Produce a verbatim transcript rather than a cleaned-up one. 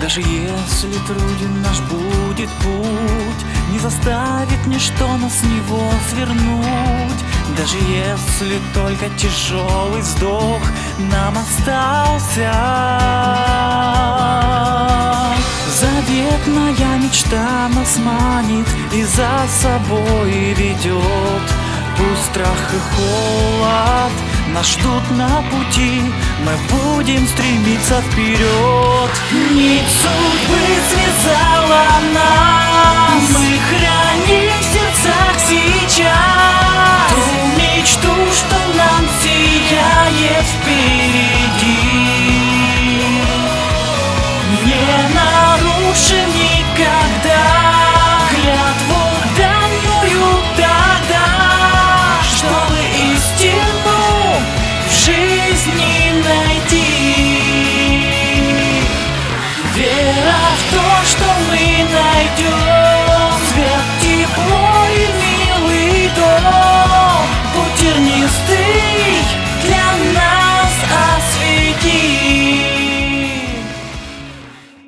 Даже если труден наш будет путь, не заставит ничто нас с него свернуть. Даже если только тяжелый вздох нам остался, заветная мечта нас манит и за собой ведет. Пусть страх и холод нас ждут на пути, мы будем стремиться вперед. Нить судьбы связала нас, мы храним в сердцах сейчас ту мечту, что нам сияет впереди. Не нарушим никогда клятву данную тогда, чтобы истину в жизни найти. Вера в то, что мы найдем